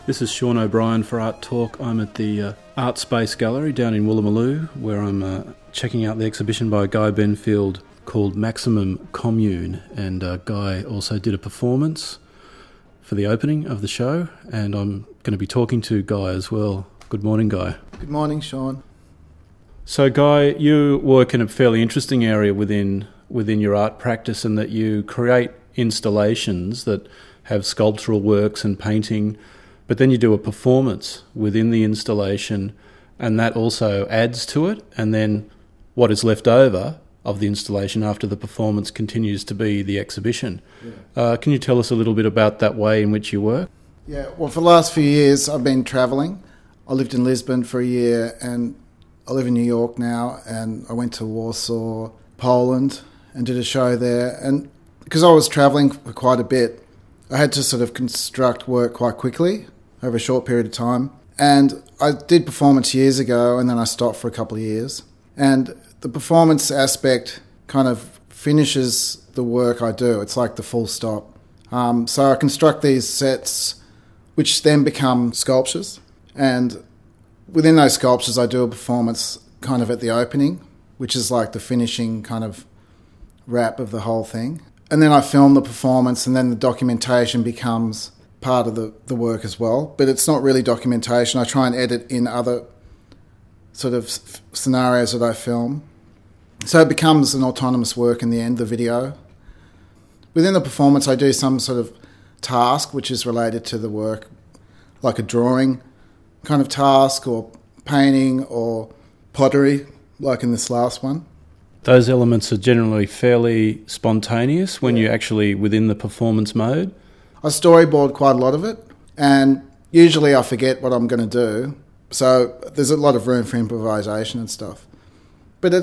This is Sean O'Brien for Art Talk. I'm at the Art Space Gallery down in Woolloomooloo, where I'm checking out the exhibition by Guy Benfield called Maximum Commune. And Guy also did a performance for the opening of the show, and I'm going to be talking to Guy as well. Good morning, Guy. Good morning, Sean. So, Guy, you work in a fairly interesting area within your art practice, in that you create installations that have sculptural works and painting, but then you do a performance within the installation, and that also adds to it, and then what is left over of the installation after the performance continues to be the exhibition. Yeah. Can you tell us a little bit about that way in which you work? Yeah, well, for the last few years I've been travelling. I lived in Lisbon for a year, and I live in New York now, and I went to Warsaw, Poland, and did a show there. And because I was travelling for quite a bit, I had to sort of construct work quite quickly over a short period of time. And I did performance years ago, and then I stopped for a couple of years. And the performance aspect kind of finishes the work I do. It's like the full stop. So I construct these sets, which then become sculptures. And within those sculptures, I do a performance kind of at the opening, which is like the finishing kind of wrap of the whole thing. And then I film the performance, and then the documentation becomes part of the work as well. But it's not really documentation. I try and edit in other sort of scenarios that I film. So it becomes an autonomous work in the end, the video. Within the performance, I do some sort of task which is related to the work, like a drawing kind of task, or painting, or pottery, like in this last one. Those elements are generally fairly spontaneous when you're actually within the performance mode. I storyboard quite a lot of it, and usually I forget what I'm going to do, so there's a lot of room for improvisation and stuff. But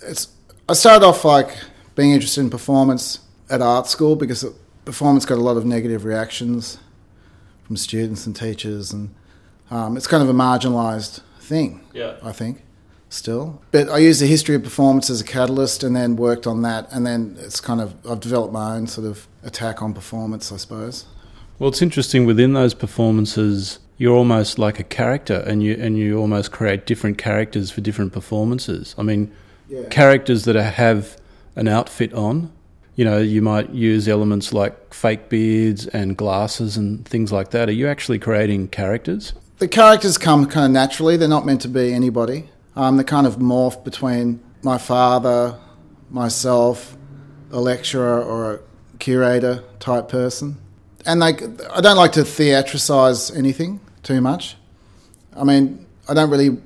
I started off like being interested in performance at art school, because performance got a lot of negative reactions from students and teachers, and it's kind of a marginalised thing, I think, still. But I used the history of performance as a catalyst, and then worked on that, and then it's kind of, I've developed my own sort of attack on performance, I suppose. Well, it's interesting, within those performances, you're almost like a character, and you almost create different characters for different performances. I mean, characters that have an outfit on, you know, you might use elements like fake beards and glasses and things like that. Are you actually creating characters? The characters come kind of naturally. They're not meant to be anybody. They kind of morph between my father, myself, a lecturer or a curator type person. And I don't like to theatricise anything too much. I mean, I don't really...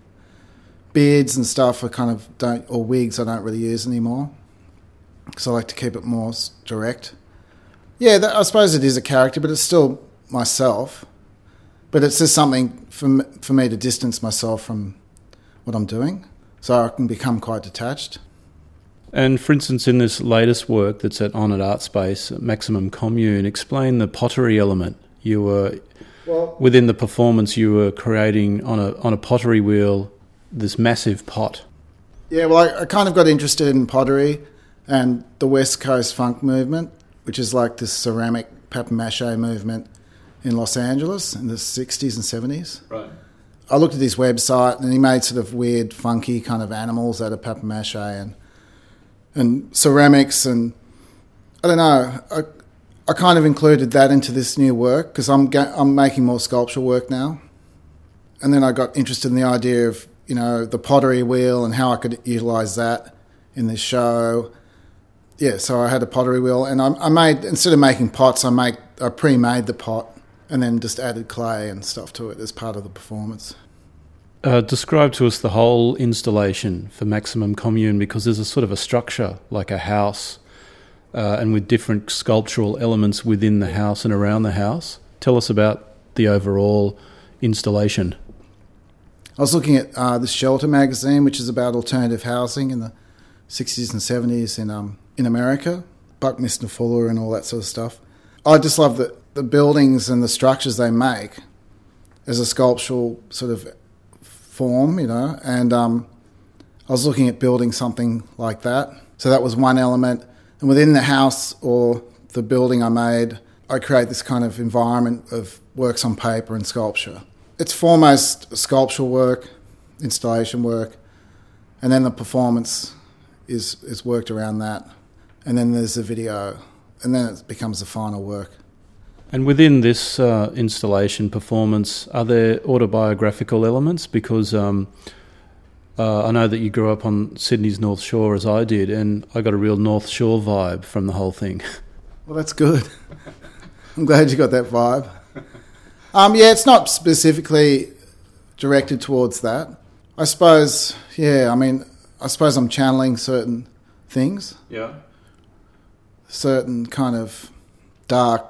Beards and stuff or wigs I don't really use anymore, because I like to keep it more direct. Yeah, I suppose it is a character, but it's still myself. But it's just something for me to distance myself from what I'm doing, so I can become quite detached. And for instance, in this latest work that's on at Art Space, Maximum Commune, explain the pottery element. You were, within the performance, you were creating on a pottery wheel this massive pot. Yeah, well, I kind of got interested in pottery and the West Coast funk movement, which is like this ceramic papier-mâché movement in Los Angeles in the 60s and 70s. Right. I looked at his website, and he made sort of weird, funky kind of animals out of papier-mâché and ceramics, and I don't know. I kind of included that into this new work, because I'm making more sculptural work now. And then I got interested in the idea of, you know, the pottery wheel and how I could utilise that in this show. Yeah, so I had a pottery wheel, and I made, instead of making pots, I pre-made the pot and then just added clay and stuff to it as part of the performance. Describe to us the whole installation for Maximum Commune, because there's a sort of a structure, like a house, and with different sculptural elements within the house and around the house. Tell us about the overall installation. I was looking at this Shelter magazine, which is about alternative housing in the 60s and 70s in America, Buckminster Fuller and all that sort of stuff. I just love the buildings and the structures they make as a sculptural sort of form, you know, and I was looking at building something like that. So that was one element. And within the house or the building I made, I create this kind of environment of works on paper and sculpture. It's foremost sculptural work, installation work, and then the performance is worked around that. And then there's the video, and then it becomes the final work. And within this installation performance, are there autobiographical elements? Because I know that you grew up on Sydney's North Shore, as I did, and I got a real North Shore vibe from the whole thing. Well, that's good. I'm glad you got that vibe. Yeah, it's not specifically directed towards that. I suppose, I suppose I'm channeling certain things. Yeah. Certain kind of dark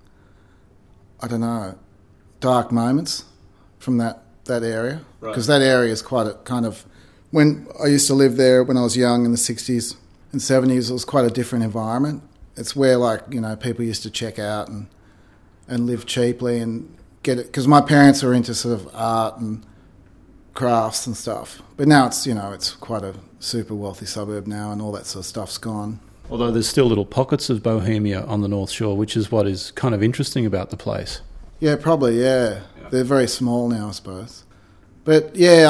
moments from that area. Because that area is quite a kind of... When I used to live there when I was young in the 60s and 70s, it was quite a different environment. It's where, people used to check out and live cheaply and get it. Because my parents were into sort of art and crafts and stuff. But now it's quite a super wealthy suburb now, and all that sort of stuff's gone. Although there's still little pockets of bohemia on the North Shore, which is what is kind of interesting about the place. Yeah, probably, yeah. They're very small now, I suppose. But, yeah,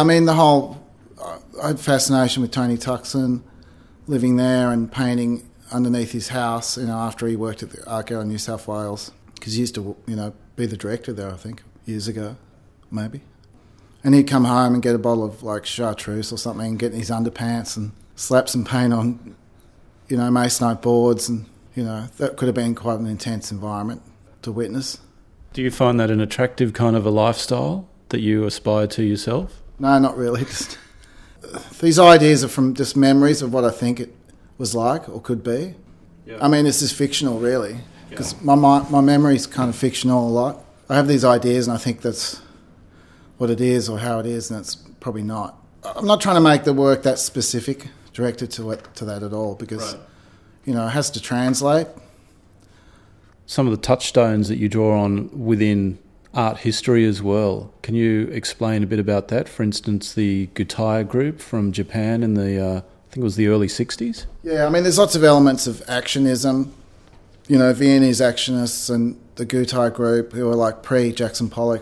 I had fascination with Tony Tuxon, living there and painting underneath his house, after he worked at the Art Gallery in New South Wales. Because he used to, be the director there, I think, years ago, maybe. And he'd come home and get a bottle of, chartreuse or something and get in his underpants and slap some paint on, masonite boards. And, that could have been quite an intense environment to witness. Do you find that an attractive kind of a lifestyle that you aspire to yourself? No, not really. Just these ideas are from just memories of what I think it was like or could be. Yeah. It's just fictional, really, because my memory's kind of fictional a lot. I have these ideas and I think that's what it is or how it is, and it's probably not. I'm not trying to make the work that specific, directed to that at all, because, it has to translate. Some of the touchstones that you draw on within art history as well. Can you explain a bit about that? For instance, the Gutai group from Japan in the, I think it was the early 60s? Yeah, there's lots of elements of actionism. Viennese actionists and the Gutai group, who were pre-Jackson Pollock,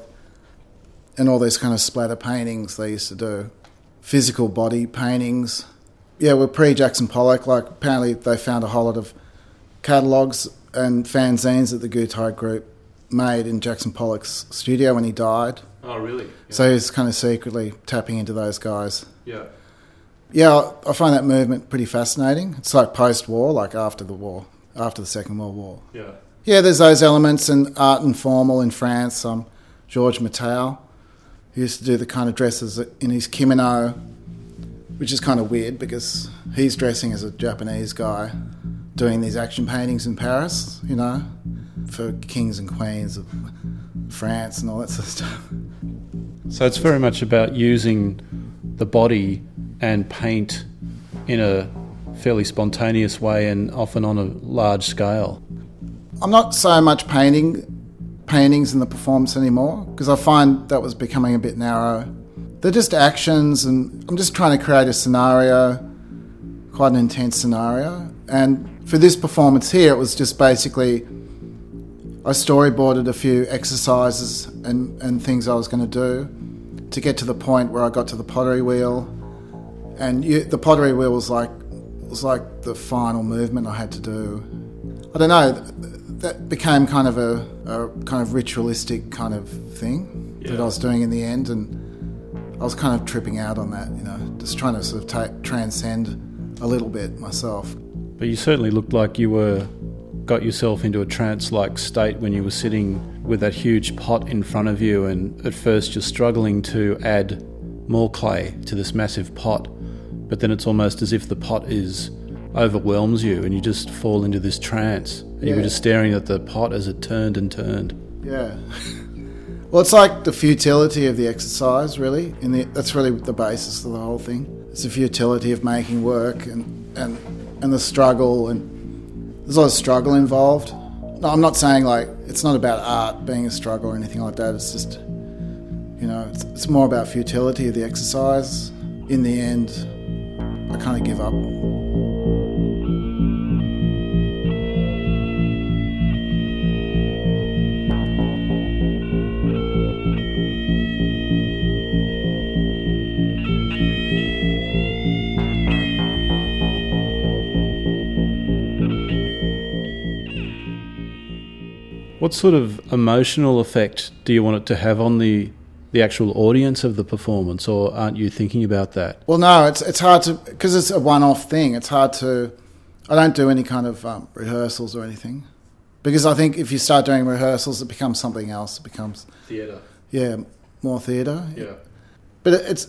and all these kind of splatter paintings they used to do. Physical body paintings. Yeah, were pre-Jackson Pollock. Apparently they found a whole lot of catalogues and fanzines that the Gutai group made in Jackson Pollock's studio when he died. Oh, really? Yeah. So he's kind of secretly tapping into those guys. Yeah. Yeah, I find that movement pretty fascinating. It's post-war, after the war, after the Second World War. Yeah. Yeah, there's those elements in art informal in France. Georges Matthau, who used to do the kind of dresses in his kimono, which is kind of weird because he's dressing as a Japanese guy doing these action paintings in Paris, for kings and queens of France and all that sort of stuff. So it's very much about using the body and paint in a fairly spontaneous way and often on a large scale. I'm not so much paintings in the performance anymore, because I find that was becoming a bit narrow. They're just actions, and I'm just trying to create a scenario, quite an intense scenario. And for this performance here, it was just basically I storyboarded a few exercises and things I was going to do to get to the point where I got to the pottery wheel. And the pottery wheel was like the final movement I had to do. I don't know, that became kind of a kind of ritualistic kind of thing that I was doing in the end, and I was kind of tripping out on that, just trying to sort of transcend a little bit myself. But you certainly looked like you got yourself into a trance-like state when you were sitting with that huge pot in front of you, and at first you're struggling to add more clay to this massive pot, but then it's almost as if the pot overwhelms you and you just fall into this trance, and you were just staring at the pot as it turned and turned. Yeah. Well, it's like the futility of the exercise, really. That's really the basis of the whole thing. It's the futility of making work and the struggle, and there's a lot of struggle involved. No, I'm not saying it's not about art being a struggle or anything like that. It's just, it's more about futility of the exercise. In the end, I kind of give up. What sort of emotional effect do you want it to have on the actual audience of the performance, or aren't you thinking about that? Well, no, it's hard to, because it's a one-off thing. It's hard to. I don't do any kind of rehearsals or anything, because I think if you start doing rehearsals, it becomes something else. It becomes Theatre. Yeah, more theatre. Yeah. But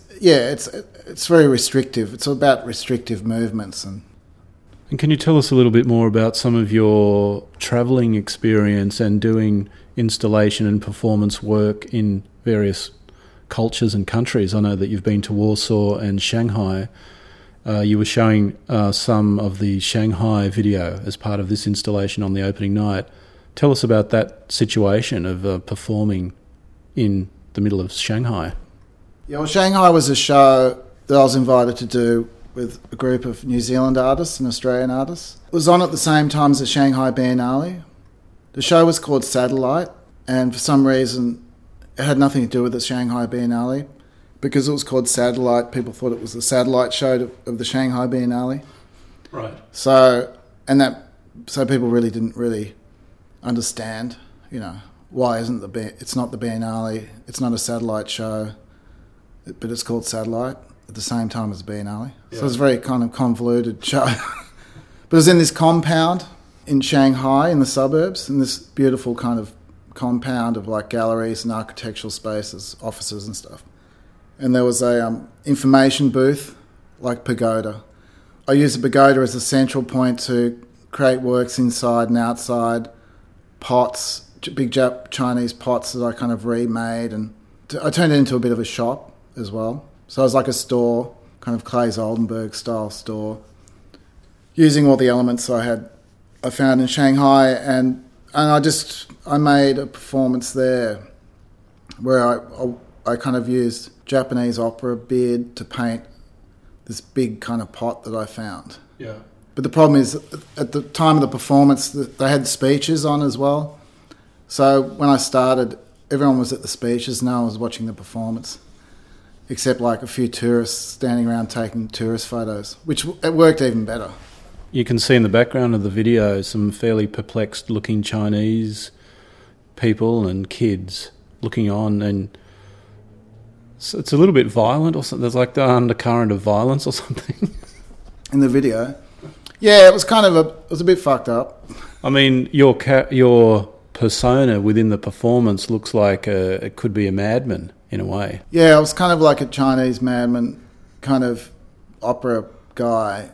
it's very restrictive. It's about restrictive movements. And can you tell us a little bit more about some of your travelling experience and doing installation and performance work in various cultures and countries? I know that you've been to Warsaw and Shanghai. You were showing some of the Shanghai video as part of this installation on the opening night. Tell us about that situation of performing in the middle of Shanghai. Yeah, well, Shanghai was a show that I was invited to do with a group of New Zealand artists and Australian artists. It was on at the same time as the Shanghai Biennale. The show was called Satellite, and for some reason it had nothing to do with the Shanghai Biennale. Because it was called Satellite, people thought it was the satellite show of the Shanghai Biennale. Right. So people really didn't really understand, why isn't it's not the Biennale, it's not a satellite show, but it's called Satellite at the same time as the Biennale. Yeah. So it was a very kind of convoluted show. But it was in this compound in Shanghai, in the suburbs, in this beautiful kind of compound of like galleries and architectural spaces, offices and stuff. And there was a information booth, like pagoda. I used a pagoda as a central point to create works inside and outside, pots, big Chinese pots that I kind of remade, and I turned it into a bit of a shop as well. So it was like a store, kind of Claes Oldenburg style store, using all the elements I found in Shanghai, and I made a performance there where I kind of used Japanese opera bead to paint this big kind of pot that I found. Yeah. But the problem is, at the time of the performance, they had speeches on as well. So when I started, everyone was at the speeches, no one was watching the performance, except like a few tourists standing around taking tourist photos, which it worked even better. You can see in the background of the video some fairly perplexed-looking Chinese people and kids looking on, and so it's a little bit violent or something. There's like the undercurrent of violence or something. In the video? Yeah, it was a bit fucked up. I mean, your persona within the performance looks like it could be a madman in a way. Yeah, I was kind of like a Chinese madman, kind of opera guy,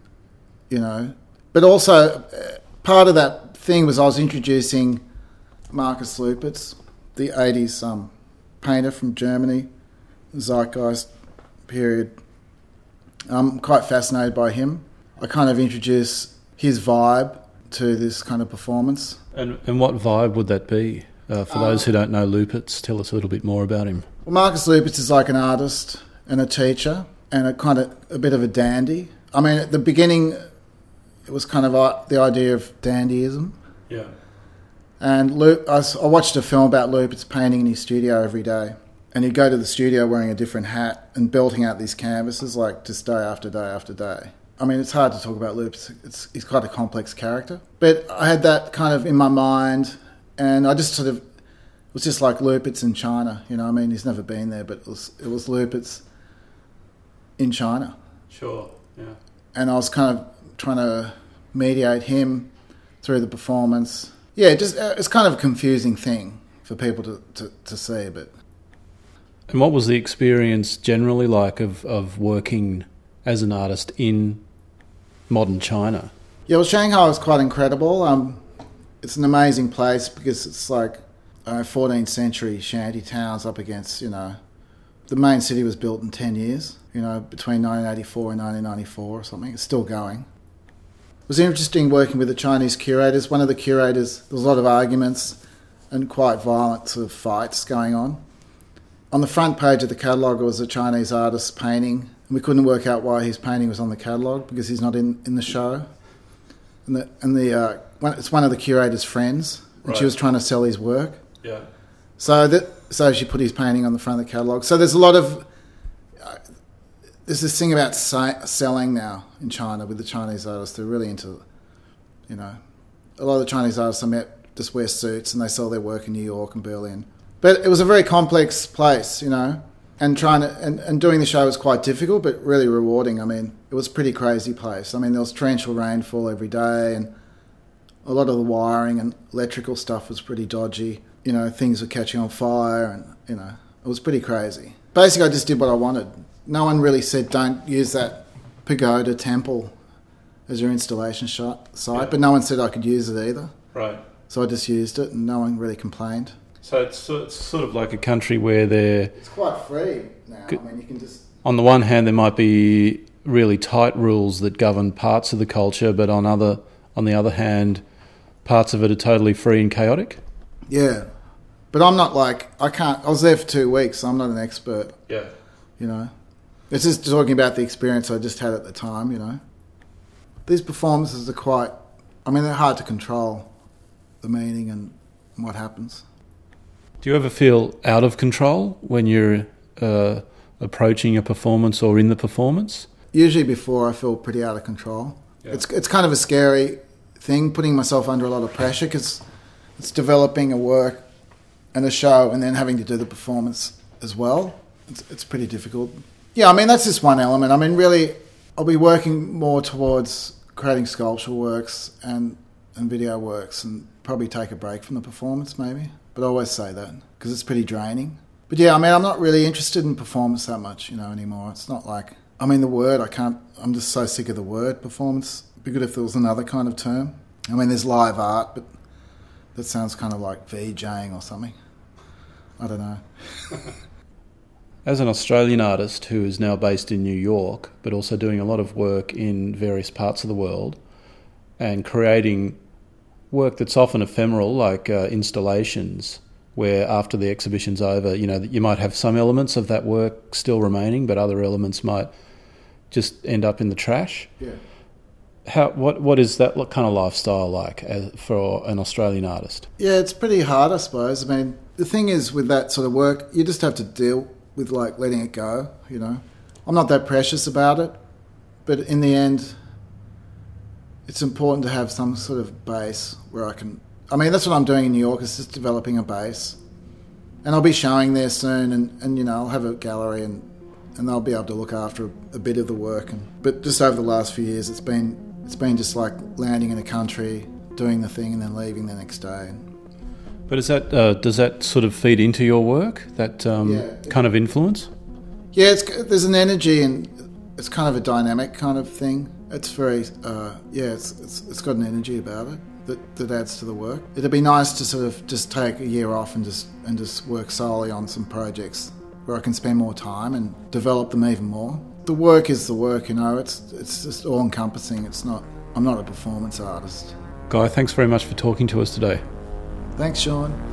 But also, part of that thing was I was introducing Markus Lupitz, the 80s painter from Germany, Zeitgeist period. I'm quite fascinated by him. I kind of introduce his vibe to this kind of performance. And what vibe would that be? For those who don't know Lupitz, tell us a little bit more about him. Well, Markus Lupitz is like an artist and a teacher and a bit of a dandy. I mean, at the beginning, it was kind of the idea of dandyism. Yeah. And I watched a film about Lupitz painting in his studio every day. And he'd go to the studio wearing a different hat and belting out these canvases like just day after day after day. I mean, it's hard to talk about Lupitz. He's quite a complex character. But I had that kind of in my mind, and I just it was just like Lupitz in China, I mean, he's never been there, but it was Lupitz in China. Sure, yeah. And I was kind of trying to mediate him through the performance. Yeah, it's kind of a confusing thing for people to see, but... And what was the experience generally like of working as an artist in modern China? Yeah, well, Shanghai was quite incredible. It's an amazing place because it's like 14th century shanty towns up against, the main city was built in 10 years, between 1984 and 1994 or something. It's still going. It was interesting working with the Chinese curators. One of the curators, there was a lot of arguments and quite violent sort of fights going on. On the front page of the catalogue was a Chinese artist painting, and we couldn't work out why his painting was on the catalogue because he's not in the show. It's one of the curator's friends, and right. She was trying to sell his work. Yeah. So she put his painting on the front of the catalogue. So there's a lot of there's this thing about selling now in China with the Chinese artists. They're really into, a lot of the Chinese artists I met just wear suits and they sell their work in New York and Berlin. But it was a very complex place, you know, and doing the show was quite difficult but really rewarding. I mean, it was a pretty crazy place. I mean, there was torrential rainfall every day and a lot of the wiring and electrical stuff was pretty dodgy. You know, things were catching on fire and, you know, it was pretty crazy. Basically, I just did what I wanted. No one really said don't use that pagoda temple as your installation site, but no one said I could use it either. Right. So I just used it and no one really complained. So it's sort of like a country where it's quite free now. I mean, you can just... On the one hand, there might be really tight rules that govern parts of the culture, but on the other hand, parts of it are totally free and chaotic? Yeah. But I'm not like... I was there for 2 weeks, so I'm not an expert. Yeah. You know? It's just talking about the experience I just had at the time, you know? These performances are quite... I mean, they're hard to control, the meaning and what happens. Do you ever feel out of control when you're approaching a performance or in the performance? Usually before I feel pretty out of control. Yeah. It's kind of a scary thing, putting myself under a lot of pressure because it's developing a work and a show and then having to do the performance as well. It's pretty difficult. Yeah, I mean, that's just one element. I mean, really, I'll be working more towards creating sculptural works and video works and probably take a break from the performance maybe. But I always say that because it's pretty draining. But yeah, I mean, I'm not really interested in performance that much, you know, anymore. It's not like... I mean, the word, I'm just so sick of the word performance. It'd be good if there was another kind of term. I mean, there's live art, but that sounds kind of like VJing or something. I don't know. As an Australian artist who is now based in New York, but also doing a lot of work in various parts of the world and creating work that's often ephemeral, like installations, where after the exhibition's over, you know, you might have some elements of that work still remaining, but other elements might just end up in the trash. Yeah. What is that kind of lifestyle like for an Australian artist? Yeah, it's pretty hard, I suppose. I mean, the thing is with that sort of work, you just have to deal with like letting it go, you know. I'm not that precious about it, but in the end, it's important to have some sort of base where I can... I mean, that's what I'm doing in New York, is just developing a base. And I'll be showing there soon, and you know, I'll have a gallery and they'll be able to look after a bit of the work. But just over the last few years, it's been just like landing in a country, doing the thing and then leaving the next day. But does that sort of feed into your work, that kind of influence? Yeah, there's an energy and it's kind of a dynamic kind of thing. It's very, it's got an energy about it that adds to the work. It'd be nice to sort of just take a year off and just work solely on some projects where I can spend more time and develop them even more. The work is the work, you know. It's just all encompassing. I'm not a performance artist. Guy, thanks very much for talking to us today. Thanks, Sean.